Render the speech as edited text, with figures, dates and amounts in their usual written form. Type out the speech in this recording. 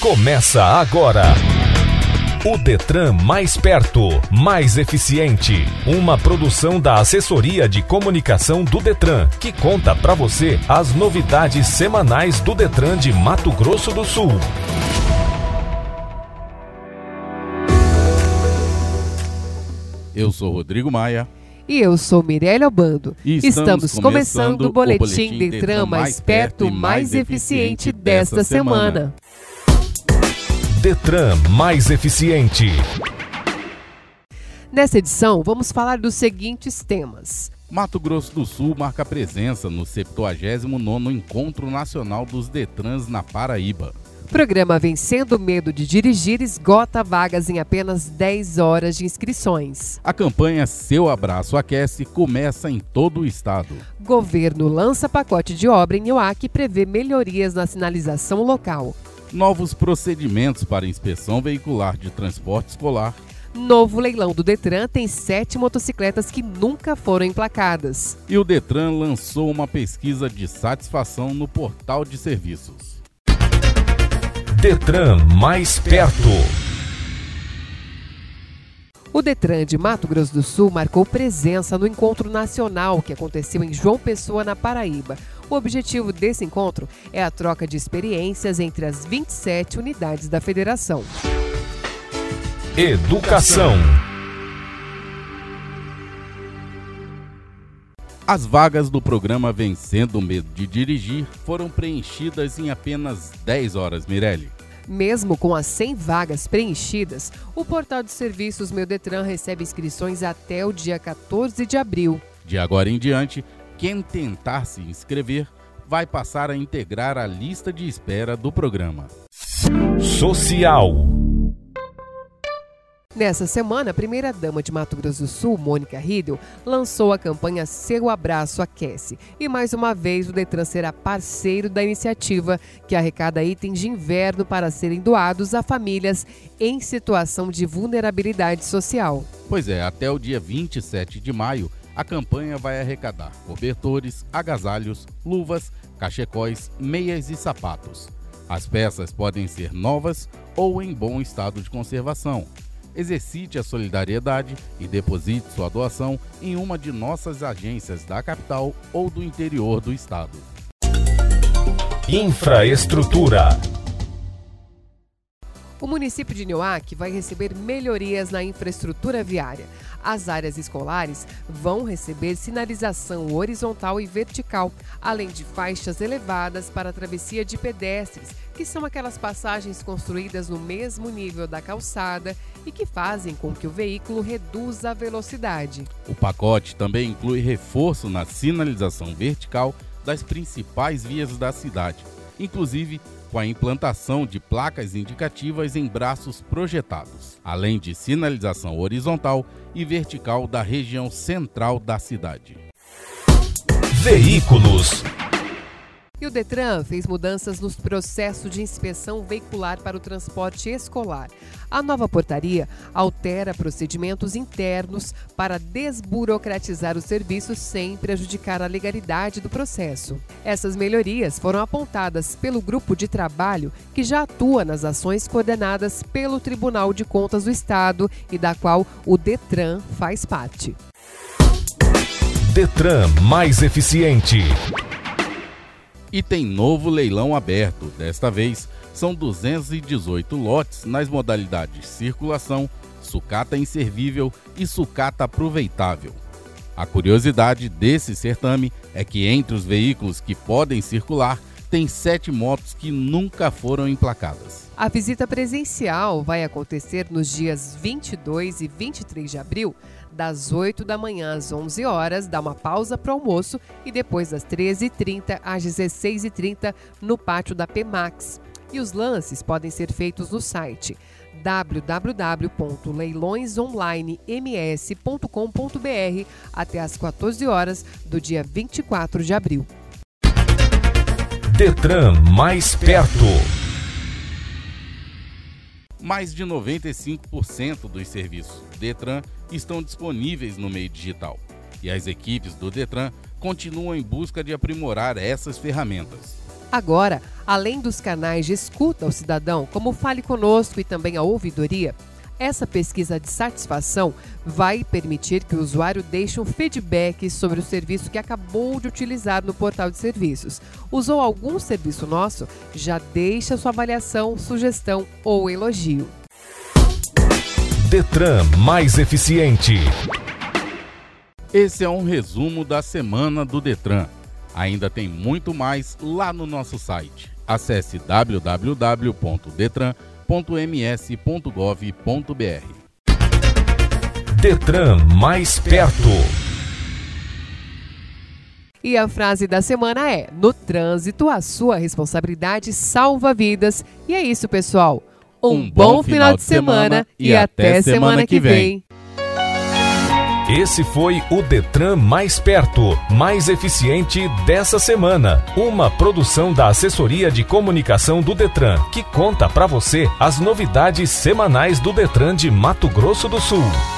Começa agora. O Detran mais perto, mais eficiente. Uma produção da Assessoria de Comunicação do Detran, que conta para você as novidades semanais do Detran de Mato Grosso do Sul. Eu sou Rodrigo Maia. E eu sou Mirelle Albando. Estamos começando o Boletim Detran mais perto e mais eficiente desta semana. Detran mais eficiente. Nessa edição, vamos falar dos seguintes temas. Mato Grosso do Sul marca presença no 79º Encontro Nacional dos Detrans na Paraíba. Programa Vencendo o Medo de Dirigir esgota vagas em apenas 10 horas de inscrições. A campanha Seu Abraço Aquece começa em todo o estado. Governo lança pacote de obra em Nioaque e prevê melhorias na sinalização local. Novos procedimentos para inspeção veicular de transporte escolar. Novo leilão do Detran tem 7 motocicletas que nunca foram emplacadas. E o Detran lançou uma pesquisa de satisfação no portal de serviços. Detran mais perto. O Detran de Mato Grosso do Sul marcou presença no encontro nacional que aconteceu em João Pessoa, na Paraíba. O objetivo desse encontro é a troca de experiências entre as 27 unidades da federação. Educação. As vagas do programa Vencendo o Medo de Dirigir foram preenchidas em apenas 10 horas, Mirelle. Mesmo com as 100 vagas preenchidas, o portal de serviços Meu Detran recebe inscrições até o dia 14 de abril. De agora em diante, quem tentar se inscrever vai passar a integrar a lista de espera do programa. Social. Nessa semana, a primeira-dama de Mato Grosso do Sul, Mônica Riedel, lançou a campanha Seu Abraço Aquece. E mais uma vez o Detran será parceiro da iniciativa, que arrecada itens de inverno para serem doados a famílias em situação de vulnerabilidade social. Pois é, até o dia 27 de maio, a campanha vai arrecadar cobertores, agasalhos, luvas, cachecóis, meias e sapatos. As peças podem ser novas ou em bom estado de conservação. Exercite a solidariedade e deposite sua doação em uma de nossas agências da capital ou do interior do estado. Infraestrutura. O município de Nioaque vai receber melhorias na infraestrutura viária. As áreas escolares vão receber sinalização horizontal e vertical, além de faixas elevadas para a travessia de pedestres, que são aquelas passagens construídas no mesmo nível da calçada e que fazem com que o veículo reduza a velocidade. O pacote também inclui reforço na sinalização vertical das principais vias da cidade, inclusive com a implantação de placas indicativas em braços projetados, além de sinalização horizontal e vertical da região central da cidade. Veículos. E o Detran fez mudanças nos processos de inspeção veicular para o transporte escolar. A nova portaria altera procedimentos internos para desburocratizar o serviço sem prejudicar a legalidade do processo. Essas melhorias foram apontadas pelo grupo de trabalho que já atua nas ações coordenadas pelo Tribunal de Contas do Estado e da qual o Detran faz parte. Detran mais eficiente. E tem novo leilão aberto. Desta vez, são 218 lotes nas modalidades circulação, sucata inservível e sucata aproveitável. A curiosidade desse certame é que entre os veículos que podem circular, tem 7 motos que nunca foram emplacadas. A visita presencial vai acontecer nos dias 22 e 23 de abril, das 8 da manhã às 11 horas, dá uma pausa para o almoço e depois das 13h30 às 16h30 no pátio da PMax. E os lances podem ser feitos no site www.leilõesonlinems.com.br até às 14 horas do dia 24 de abril. Detran mais perto. Mais de 95% dos serviços do Detran estão disponíveis no meio digital. E as equipes do Detran continuam em busca de aprimorar essas ferramentas. Agora, além dos canais de escuta ao cidadão, como o Fale Conosco e também a ouvidoria, essa pesquisa de satisfação vai permitir que o usuário deixe um feedback sobre o serviço que acabou de utilizar no portal de serviços. Usou algum serviço nosso? Já deixa sua avaliação, sugestão ou elogio. Detran mais eficiente. Esse é um resumo da semana do Detran. Ainda tem muito mais lá no nosso site. Acesse www.detran.ms.gov.br. Detran mais perto. E a frase da semana é: no trânsito, a sua responsabilidade salva vidas. E é isso, pessoal. Um bom final de semana e até semana que vem. Esse foi o Detran mais perto, mais eficiente dessa semana. Uma produção da Assessoria de Comunicação do Detran, que conta para você as novidades semanais do Detran de Mato Grosso do Sul.